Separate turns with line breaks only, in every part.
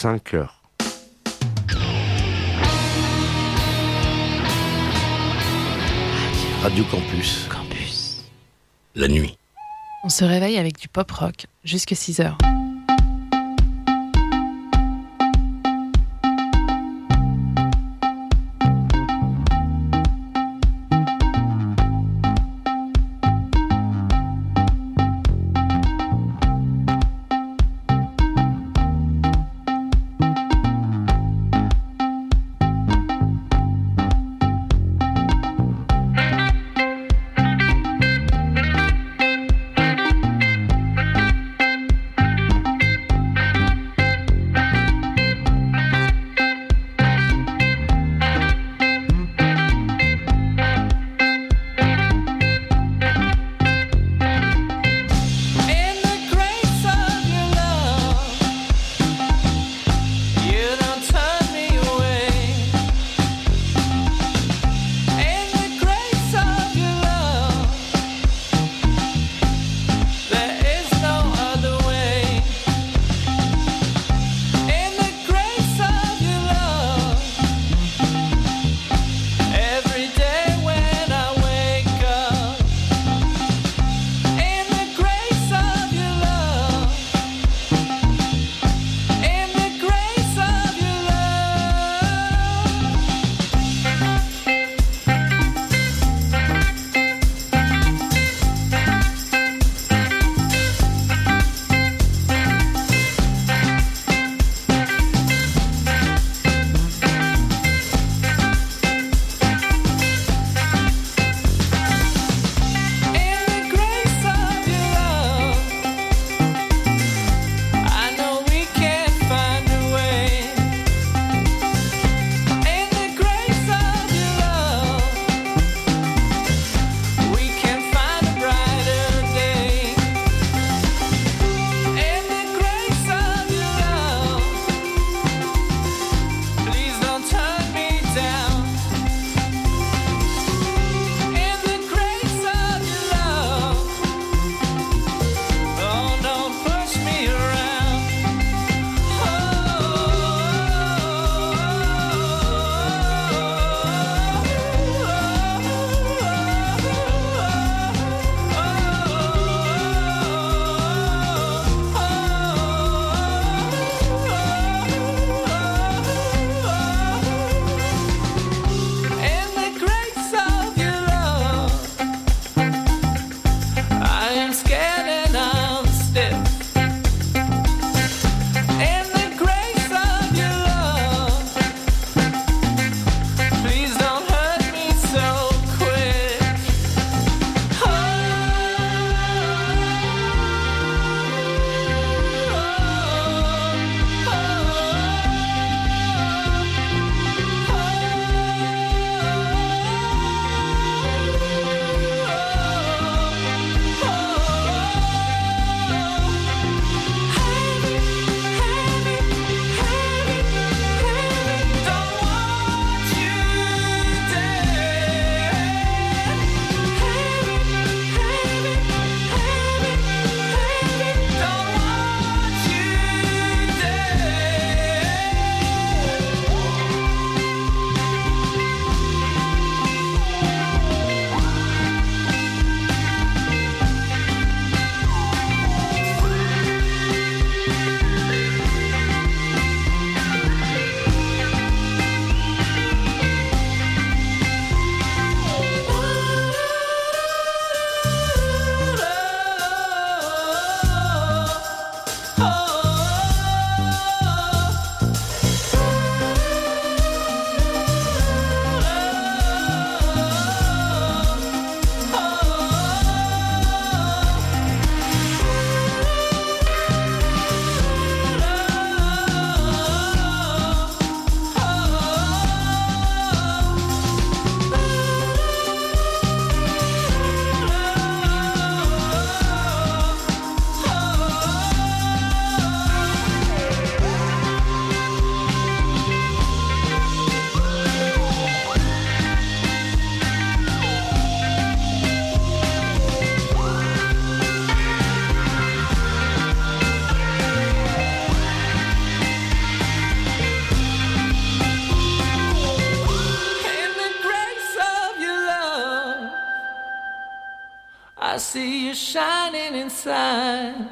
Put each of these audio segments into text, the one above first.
5h. Radio Campus.
Campus.
La nuit.
On se réveille avec du pop rock jusqu'à 6h.
see you shining inside.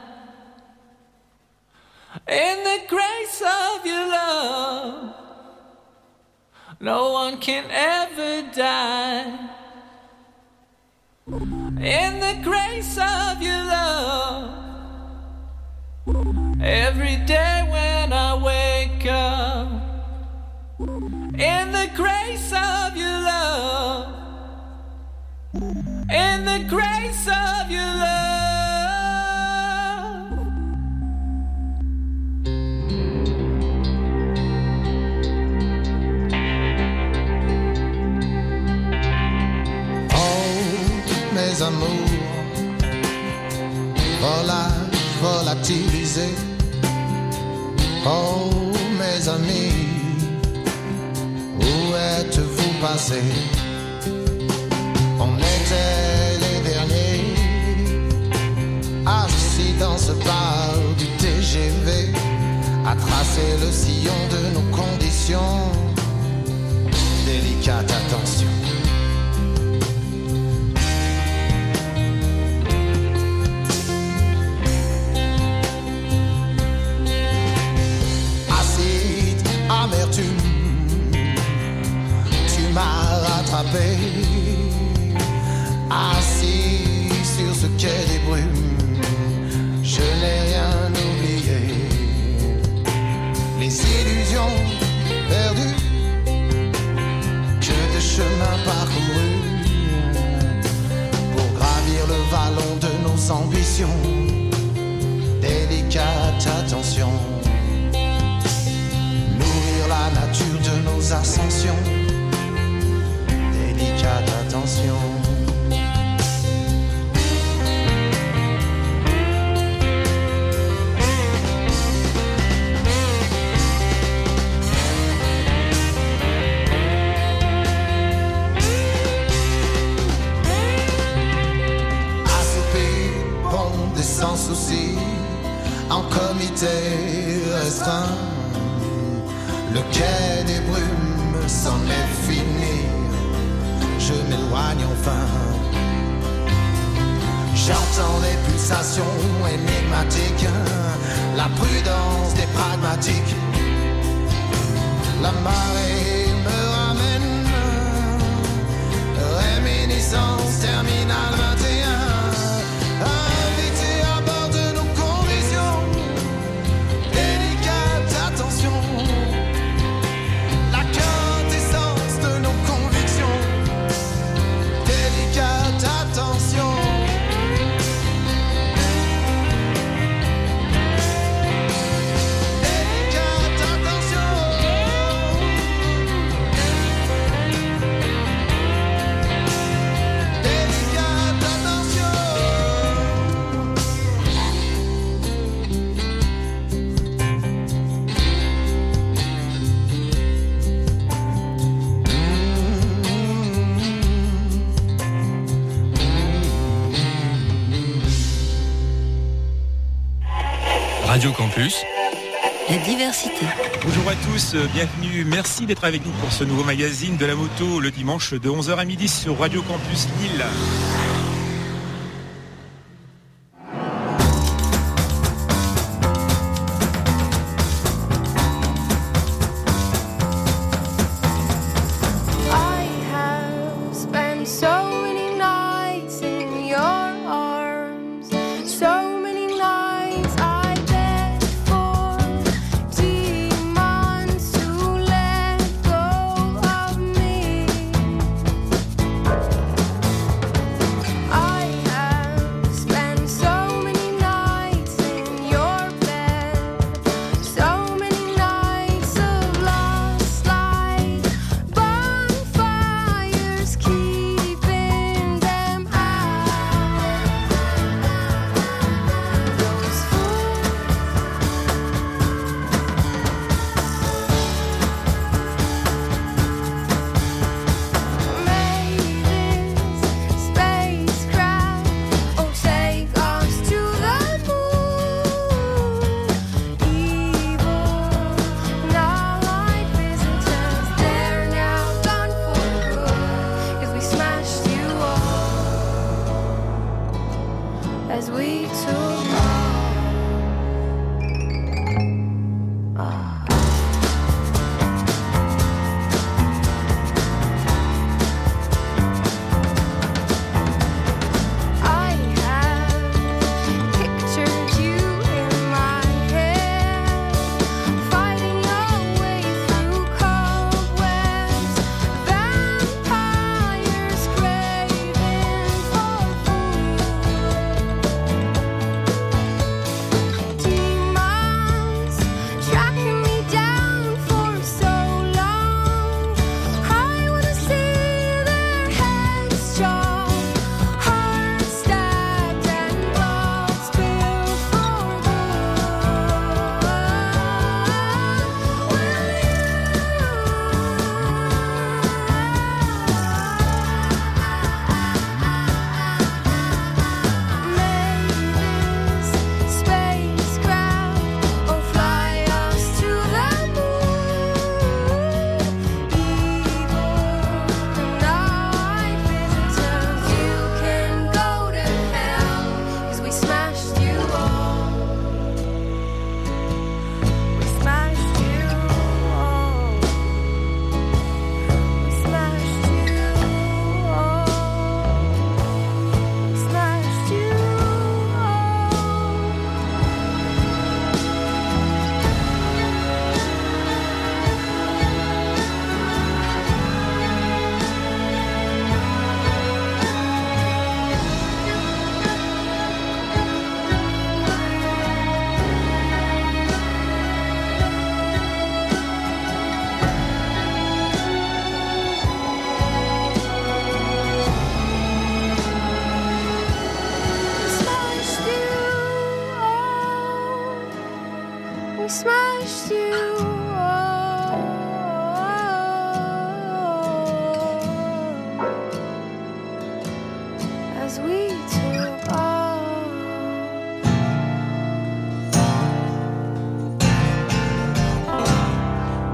In the grace of your love, no one can ever die. In the grace of your love, every day when I wake up. In the grace of your love, in the grace of your love.
Mes amours, volage, volatilisé. Oh mes amis, où êtes-vous passés? On était les derniers, assis dans ce bar du TGV, à tracer le sillon de nos conditions. Délicate attention. Amertume, tu m'as rattrapé, assis sur ce quai des brumes, je n'ai rien oublié. Les illusions perdues, que de chemin parcouru, pour gravir le vallon de nos ambitions. Délicate attention. La nature de nos ascensions, délicate attention. Assoupi, bondé sans souci, en comité restreint. Le quai des brumes s'en est fini, je m'éloigne enfin. J'entends des pulsations énigmatiques, la prudence des pragmatiques. La marée me ramène, réminiscence terminale 21. Invité à bord de nos conditions, délicate attention. Attention. Délicate attention. Délicate attention.
Radio Campus,
la diversité.
Bonjour à tous, bienvenue, merci d'être avec nous pour ce nouveau magazine de la moto le dimanche de 11h à midi sur Radio Campus Lille.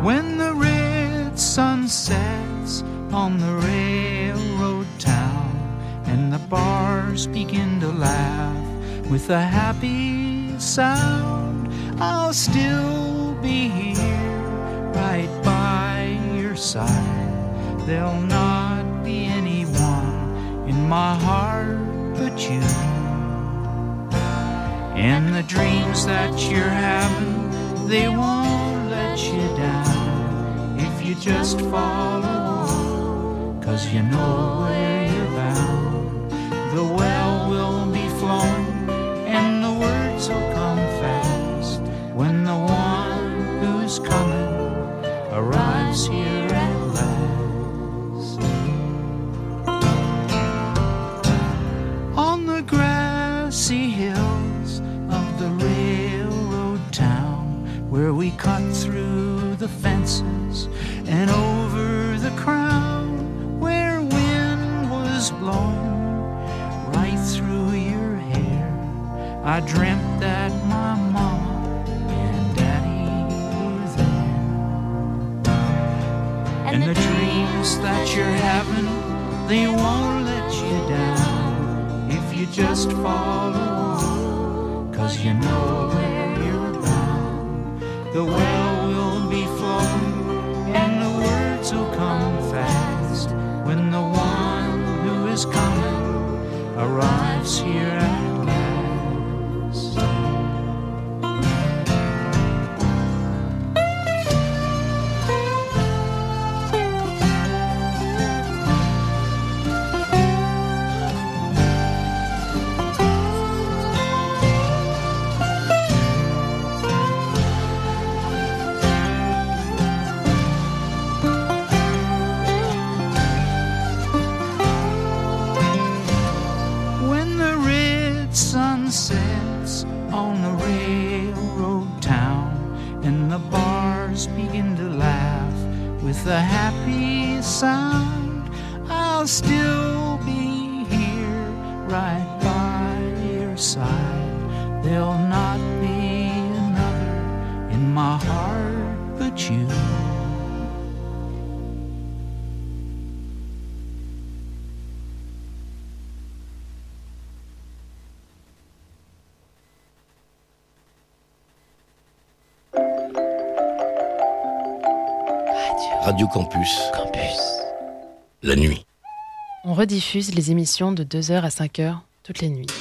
When the red sun sets on the railroad town and the bars begin to laugh with a happy sound, I'll still be here right by your side. There'll not be anyone in my heart but you. And the dreams that you're having, they won't let you down if you just follow on, 'cause you know where you're bound. The well will be flowing and the words will come fast when the one who's coming arrives here at last. On the grassy hills of the railroad town, where we cut through the fences and over the crown, where wind was blowing right through your hair, I dreamt that my mama and daddy were there. And the dreams that you're having, they won't let you down if you just follow on, 'cause you know where you're bound. The well will be flowing and the words will come fast when the one who is coming arrives here at last. When the red sun sets on the railroad town and the bars begin to laugh with a happy sound, I'll still be here right by your side. There'll not be another in my heart but you.
Radio Campus. La nuit.
On rediffuse les émissions de 2h à 5h toutes les nuits.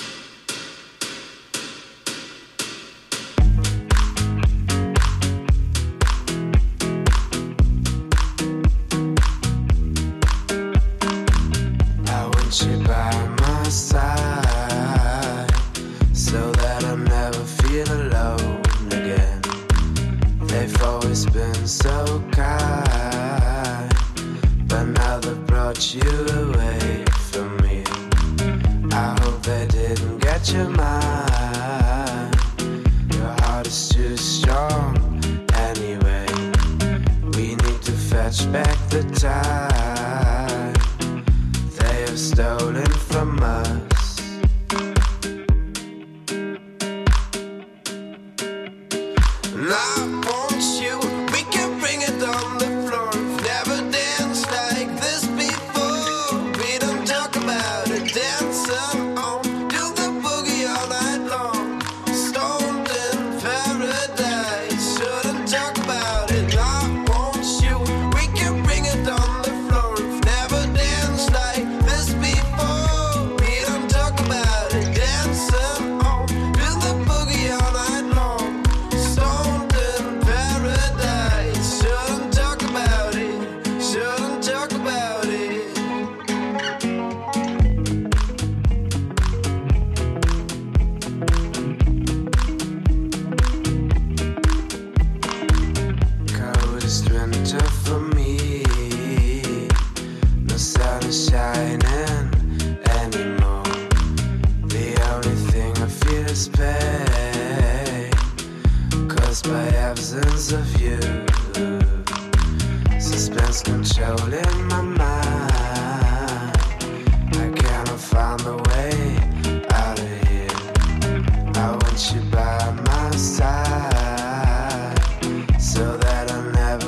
I want you by my side so that I never feel alone again. They've always been so kind, but now they've brought you away from me. I hope they didn't get your mind. Your heart is too strong anyway. We need to fetch back the time they have stolen from us. And I want you, we can bring it on the floor. We've never danced like this before. We don't talk about it, dancing on, do the boogie all night long. Stoned in paradise, shouldn't talk about it. I want you, we can bring it on the floor. We've never danced like this before. We don't talk about it, dancing on, do the boogie all night long. Stoned in paradise, shouldn't talk about it, shouldn't talk about it. Coldest winter for me, no sun is shining anymore. The only thing I feel is pain, caused by absence of you. Suspense controlling my mind. I cannot find the way out of here. I want you by my side so that I never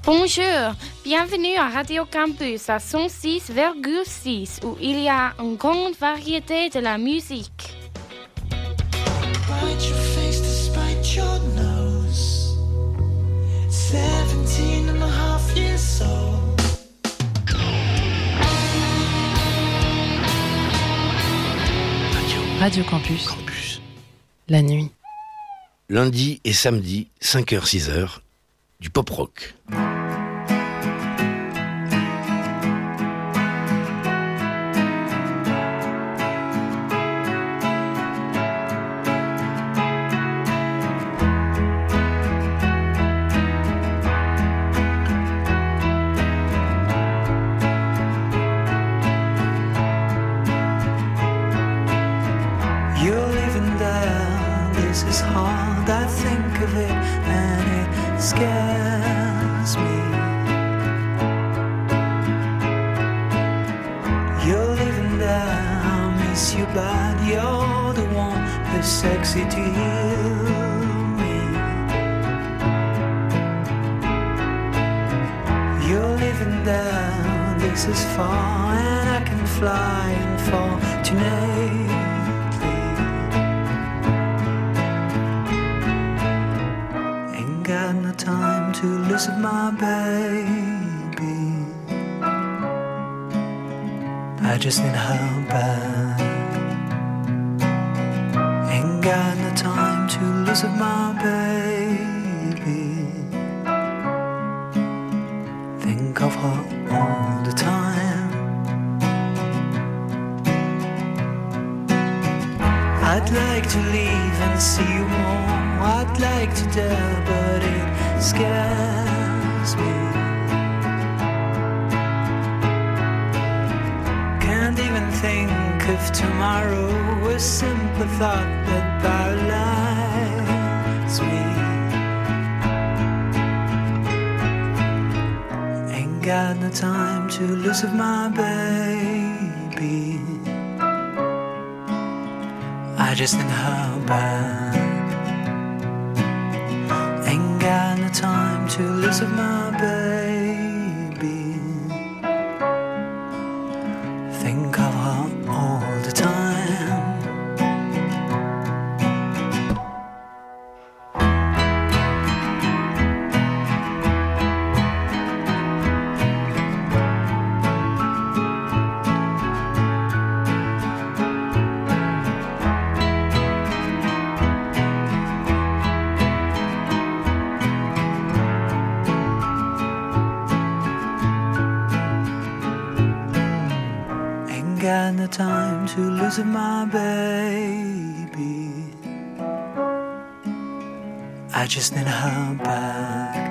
Bonjour, bienvenue à Radio Campus à 106,6 où il y a une grande variété de la musique.
Bite your face despite your nose. 17 and a half years old.
Radio Campus.
Campus.
La nuit.
Lundi et samedi, 5h-6h, du pop-rock.
You're living there, this is hard, I think of it and it scares me. You're living there, I miss you bad, you're the one who's sexy to me. You're living there, this is far and I can fly and fall tonight. Got no time to lose my baby. I just need her back. Ain't got no time to lose my baby. Think of her all the time. I'd like to leave and see you more. I'd like to dare, but it scares me. Can't even think of tomorrow. A simple thought that paralyzes me. Ain't got no time to lose my baby. I just need her back. Ain't got no time to lose my baby. Think of her all the time. Got no time to lose my baby. I just need her back.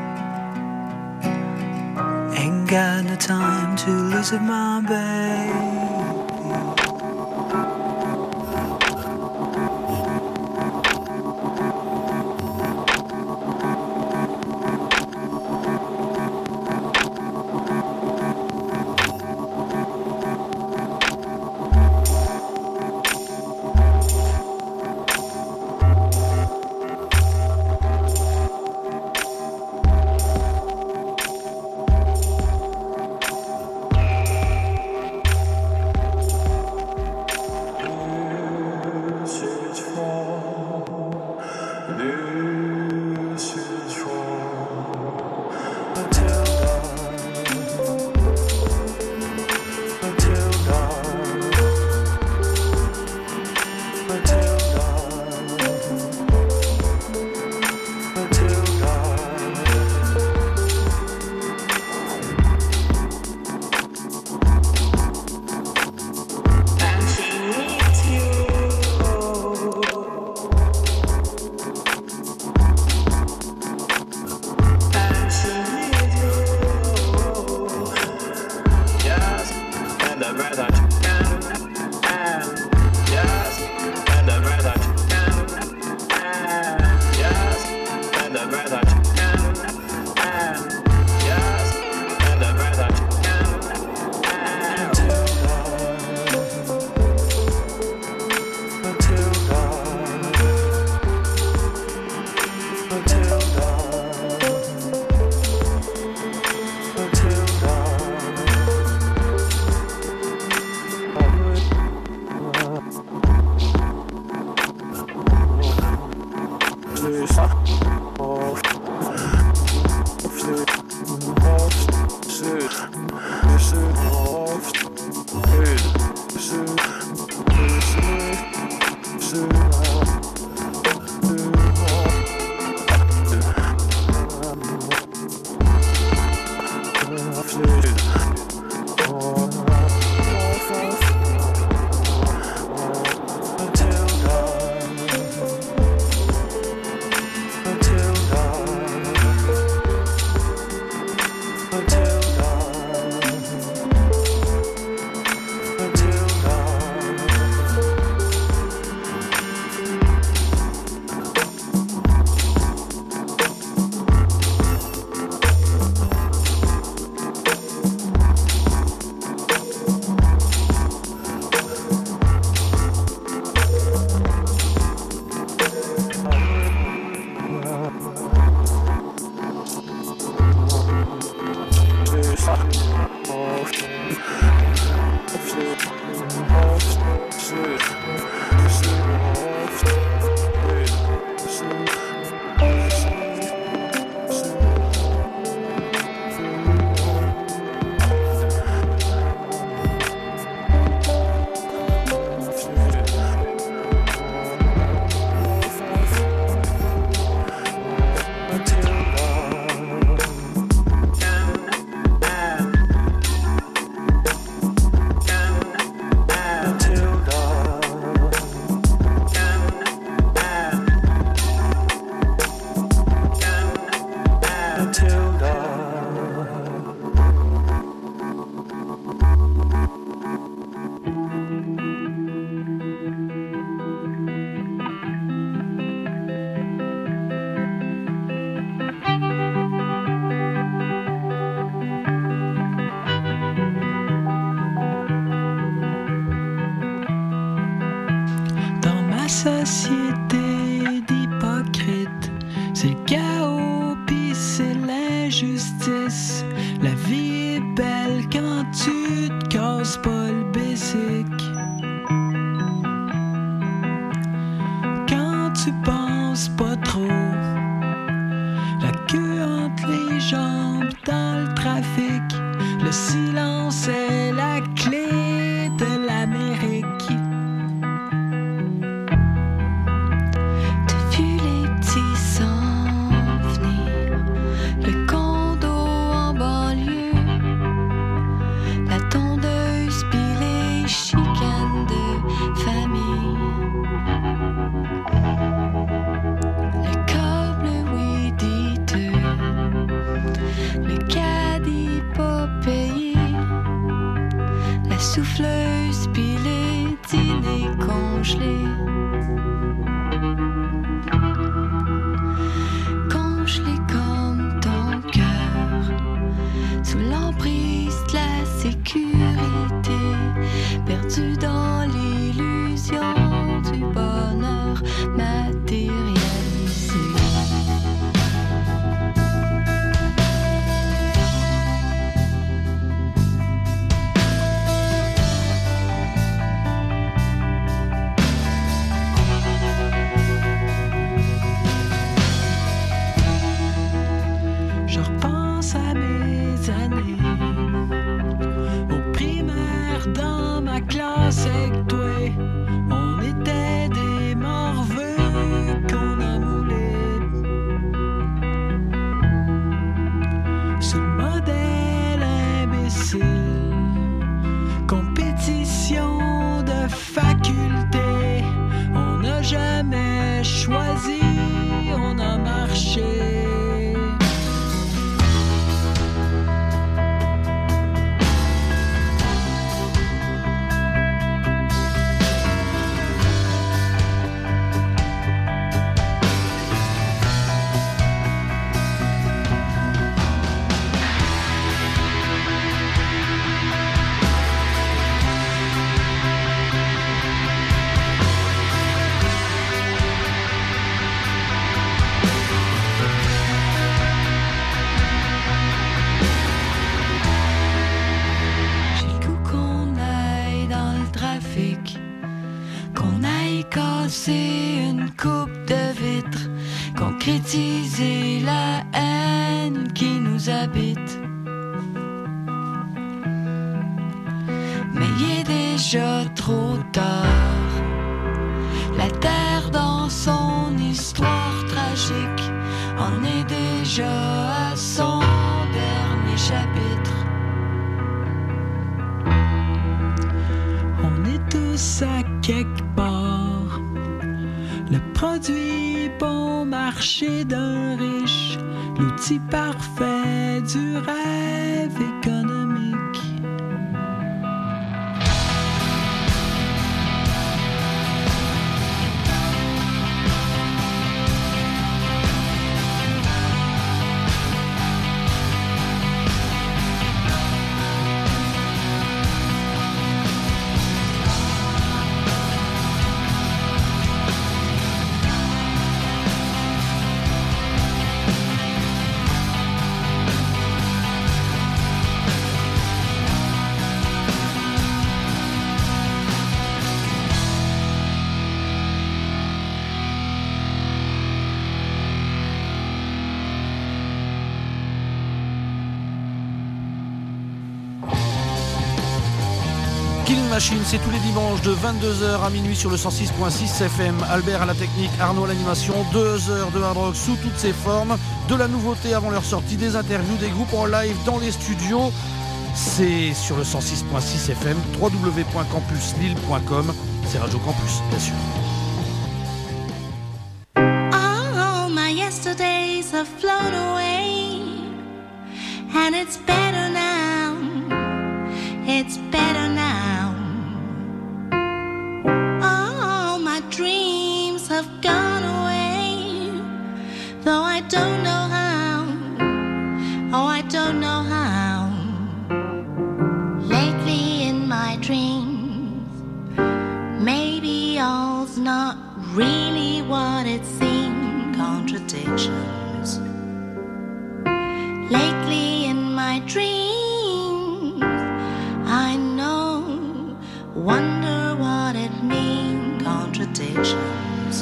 Ain't got no time to lose my baby.
la société d'hypocrites. C'est le chaos pis c'est l'injustice. La vie est belle quand tu te casses pas le basic. Quand tu penses pas trop, la queue entre les jambes dans le trafic. Le silence est la clé de l'Amérique.
T'as vu les petits s'en venir, le condo en banlieue, la tondeuse pis les chicanes de famille, le câble weed-eater, le caddie pas payé, la souffleuse pis les dîners congelés. Congelés comme ton cœur, sous l'emprise de la sécurité, perdu dans l'illusion du bonheur matérialisé.
Je repense à mes années au primaire dans ma classe avec toi. On était des morveux qu'on a moulés sous le modèle imbécile. Compétition de faculté, on n'a jamais choisi, on a marché. J'ai le goût qu'on aille dans le trafic, qu'on aille casser une coupe de vitres, concrétiser la haine qui nous habite. Mais il est déjà trop tard. La terre dans son histoire tragique en est déjà à son dernier chapitre. On est tous à quelque part, le produit bon marché d'un riche, l'outil parfait du rêve économique.
Killing Machine, c'est tous les dimanches de 22h à minuit sur le 106.6 FM. Albert à la technique, Arnaud à l'animation. 2 heures de hard rock sous toutes ses formes. De la nouveauté avant leur sortie, des interviews, des groupes en live dans les studios. C'est sur le 106.6 FM, www.campuslille.com. C'est Radio Campus, bien sûr.
All my yesterdays have flown away, and it's better now. It's better now. All my dreams have gone away, though I don't know how. Oh, I don't know how. Lately in my dreams, maybe all all's not really what it seemed. Contradictions. Lately in my dreams, I know, wonder what it means. Contradictions.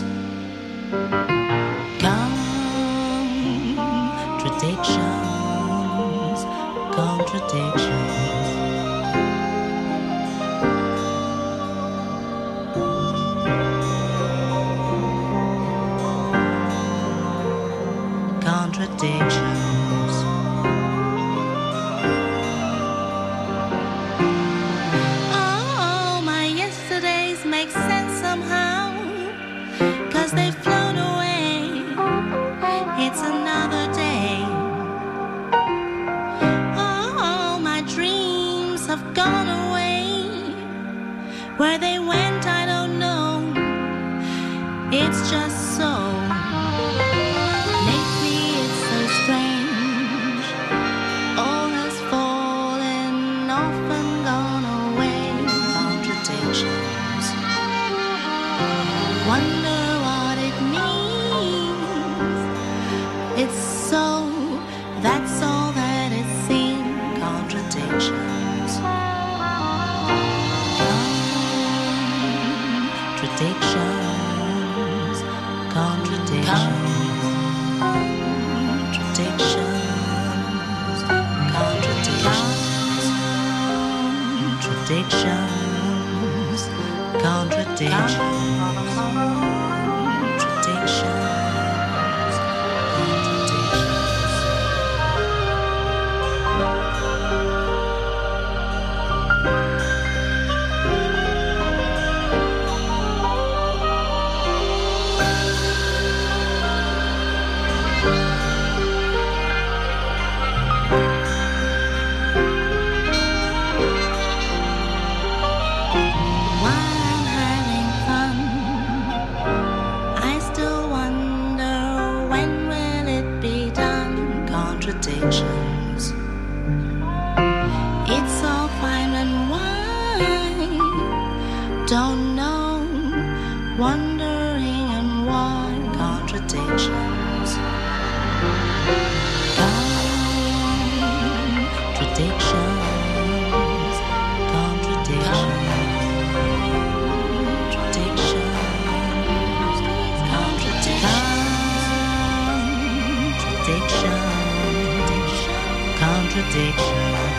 Contradictions. Contradictions. Contradictions. Oh, my yesterdays make sense somehow, 'cause they've flown away. It's another day. Oh, my dreams have gone away. Where they went, I don't know. It's just so. Wonder what it means. It's so, that's all that it seems. Contradictions. Contradictions. Contradictions. Contradictions. Contradictions. Contradictions. It's all fine and wide. Don't know, wondering and why. Contradictions. Contradictions. Contradictions. Contradictions. Contradictions.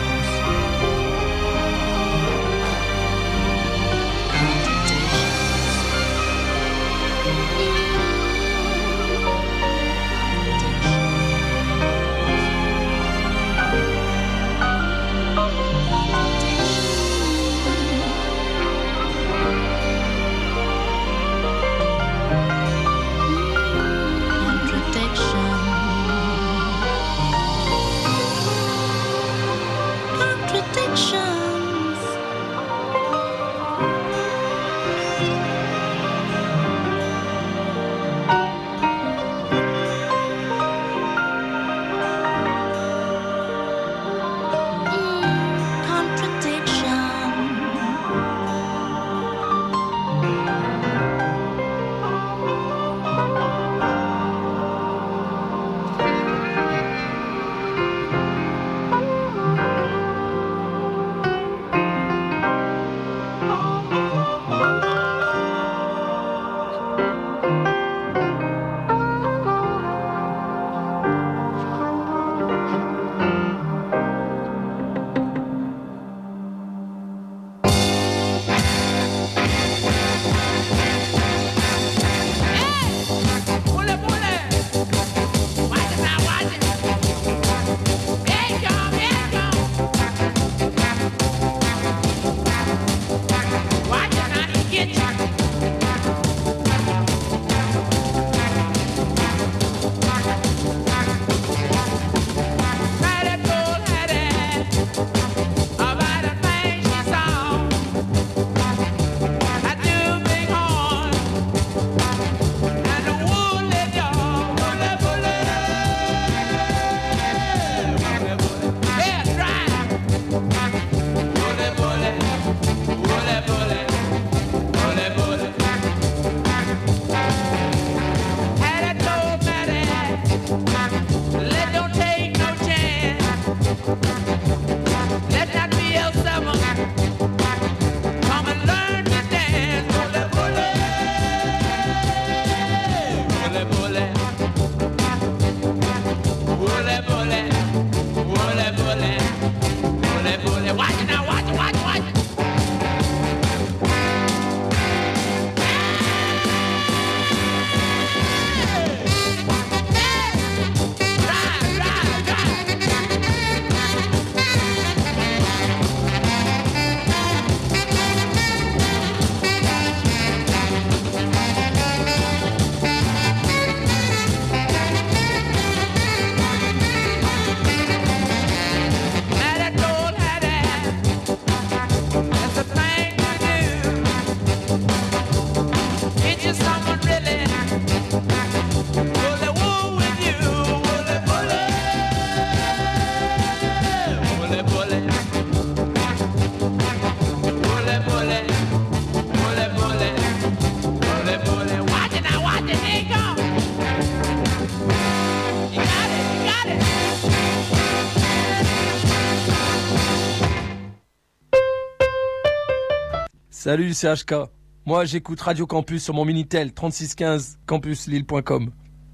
Salut, c'est HK. Moi, j'écoute Radio Campus sur mon Minitel 3615 campuslille.com.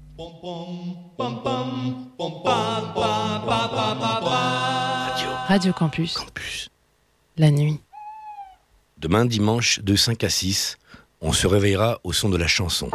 Radio Campus. La nuit.
Demain dimanche de 5 à 6, on se réveillera au son de la chanson.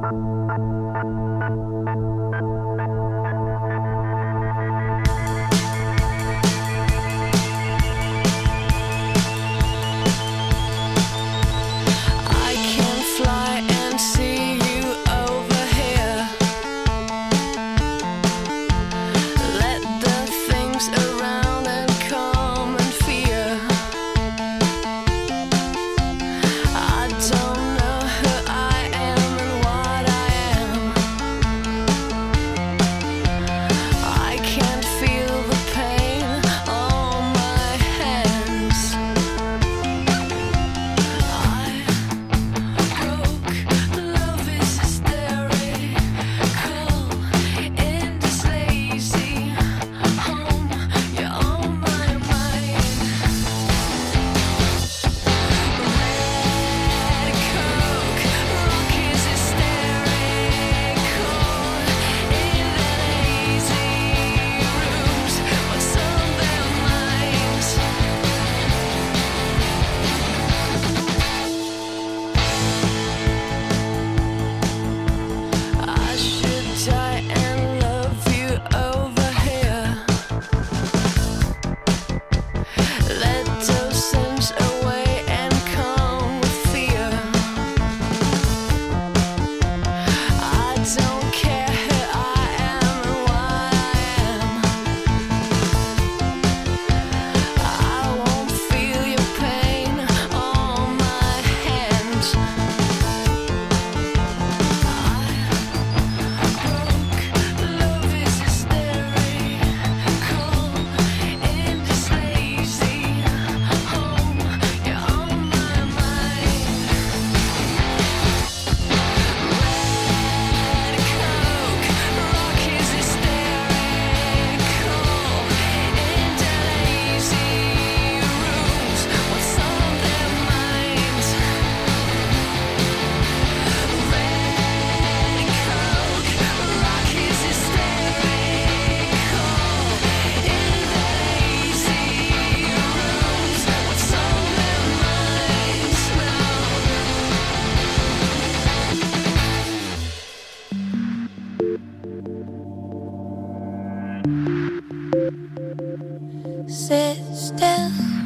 Sit still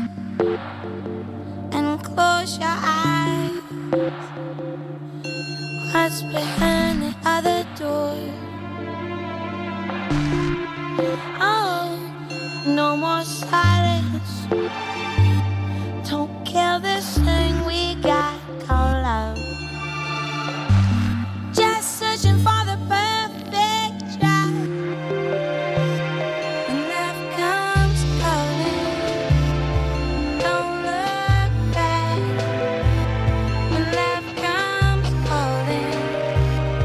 and close your eyes. What's behind the other door? Oh, no more silence. Don't kill this thing we got called love. Just searching for the perfect try. When love comes calling, don't look back. When love comes calling,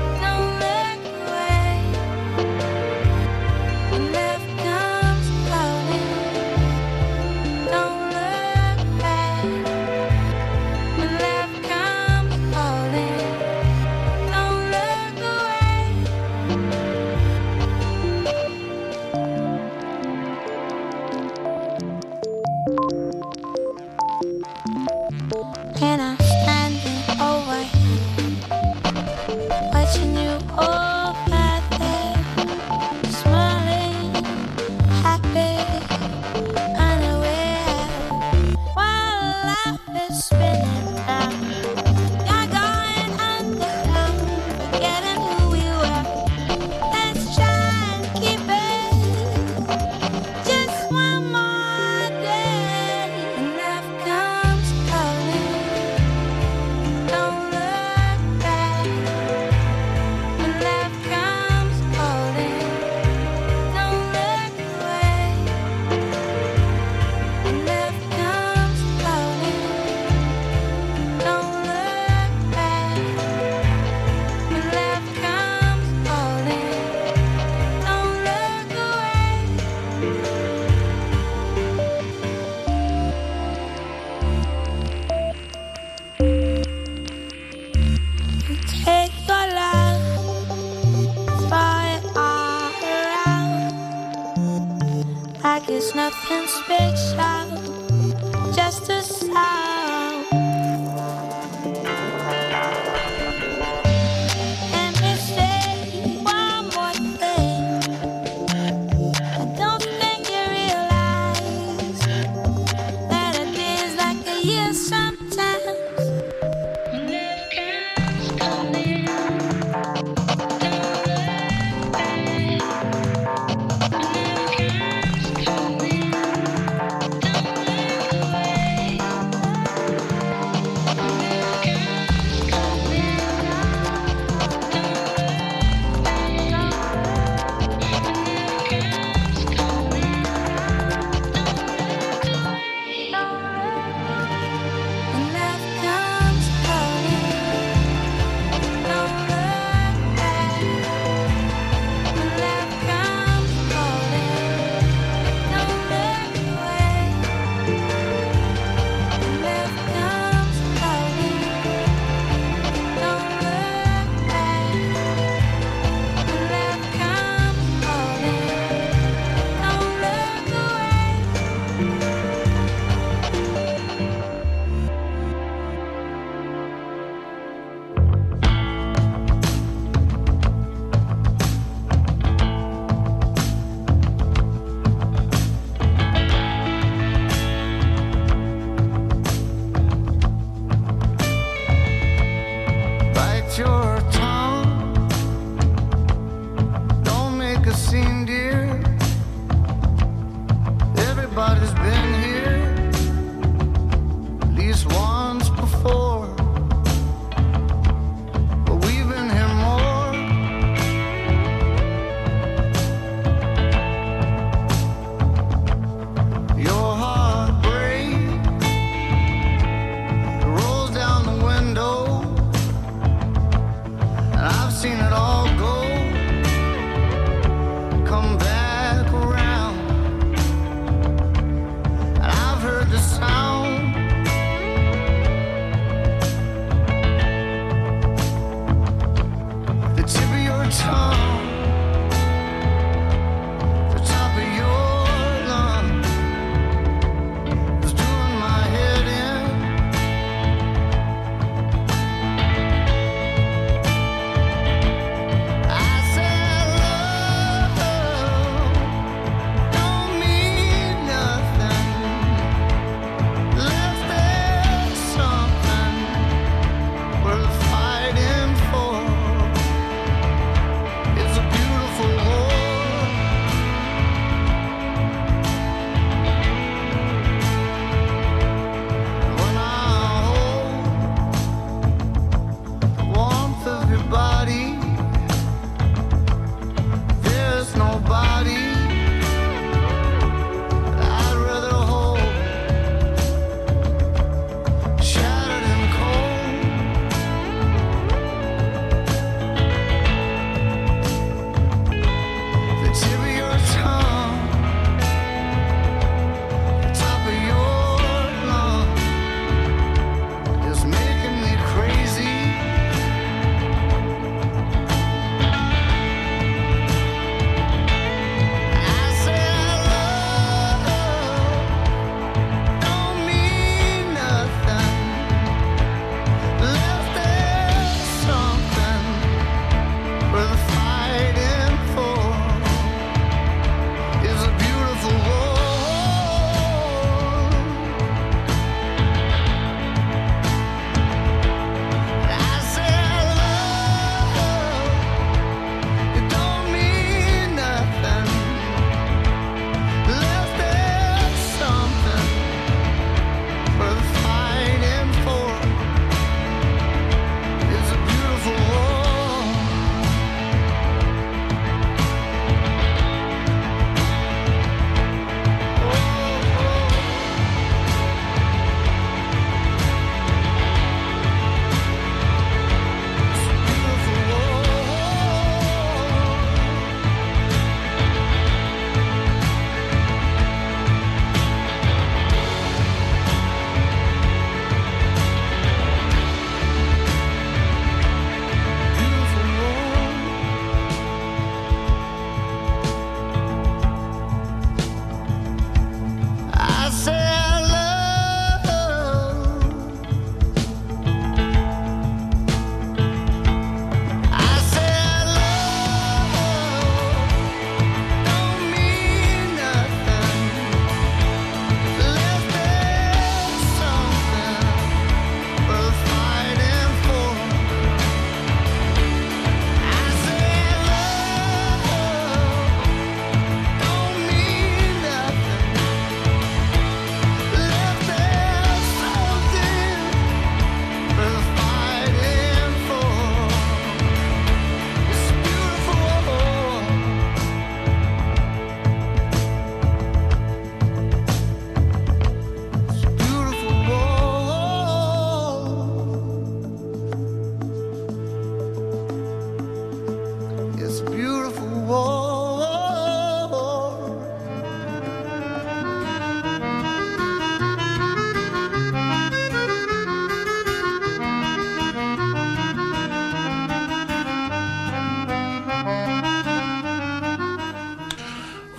take your love, throw it all around like it's nothing special, just a sound. Let me say one more thing. I don't think you realize that a day is like a year sometimes.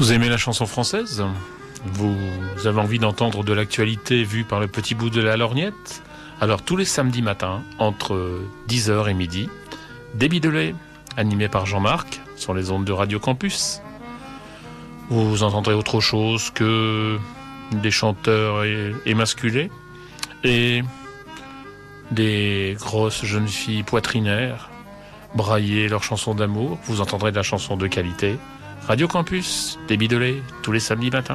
Vous aimez la chanson française ? Vous avez envie d'entendre de l'actualité vue par le petit bout de la lorgnette ? Alors tous les samedis matins, entre 10h et midi, Débit de lait, animé par Jean-Marc, sur les ondes de Radio Campus. Vous entendrez autre chose que des chanteurs émasculés et des grosses jeunes filles poitrinaires brailler leurs chansons d'amour. Vous entendrez de la chanson de qualité. Radio Campus, Débit de lait, tous les samedis matins.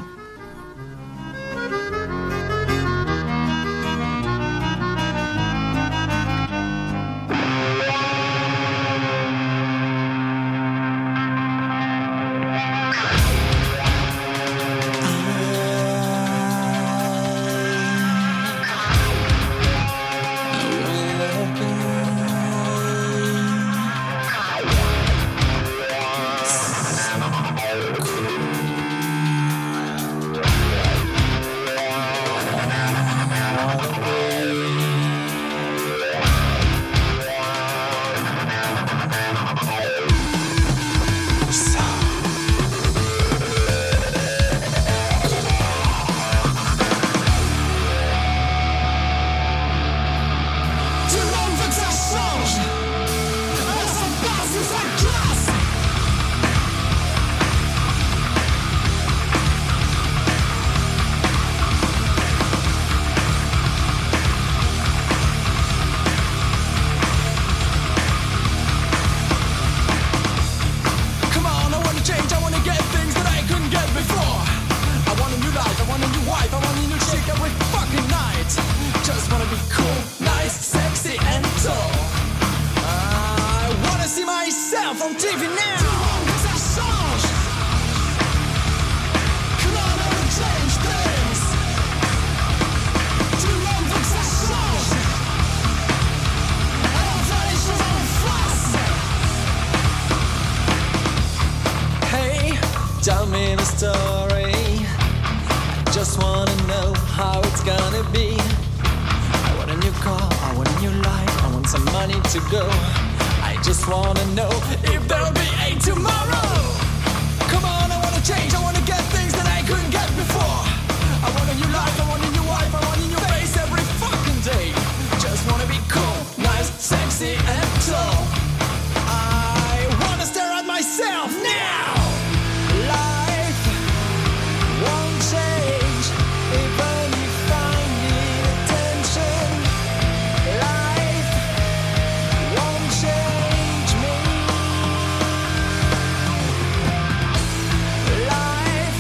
Life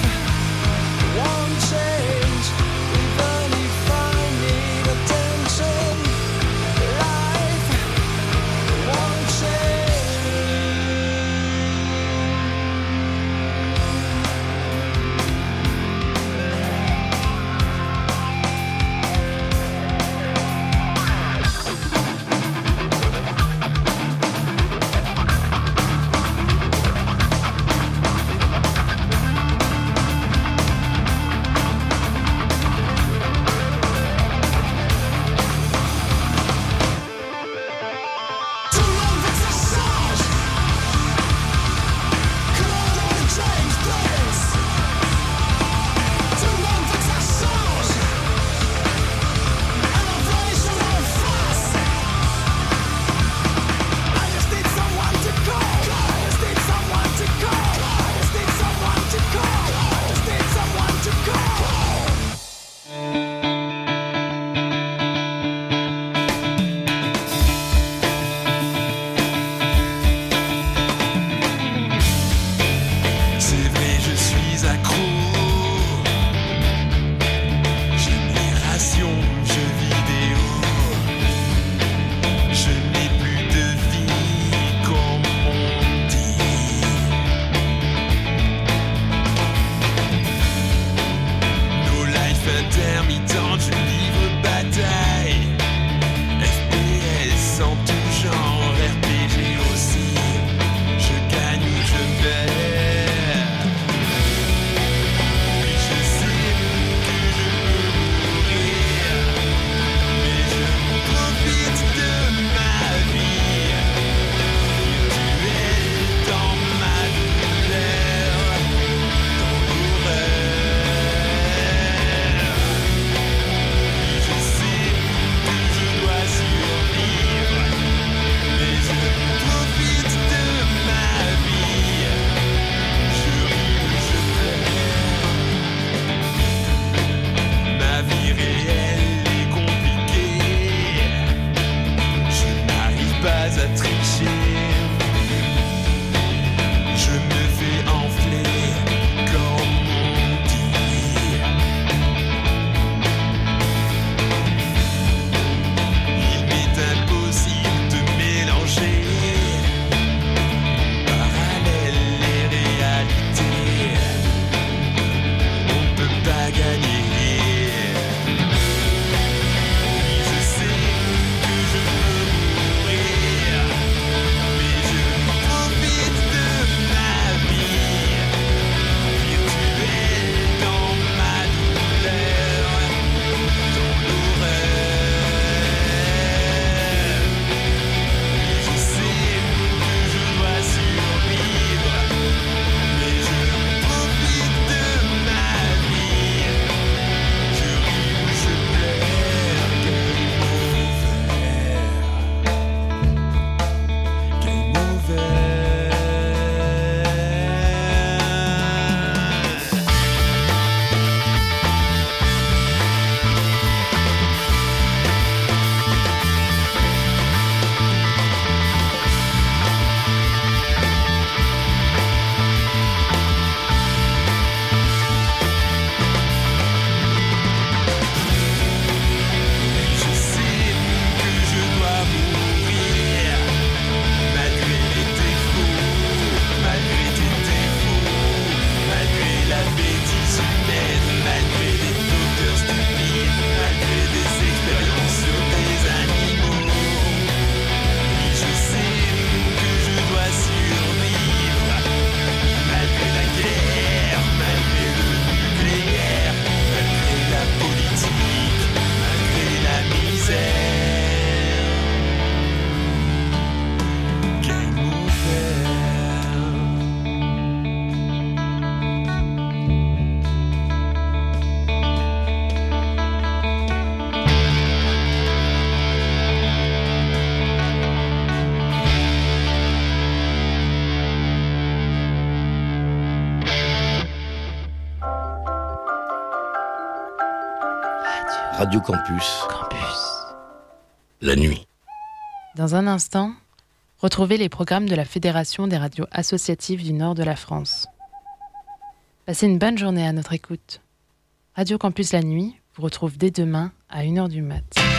Radio Campus. La nuit.
Dans un instant, retrouvez les programmes de la Fédération des radios associatives du nord de la France. Passez une bonne journée à notre écoute. Radio Campus la nuit vous retrouve dès demain à 1h du mat'.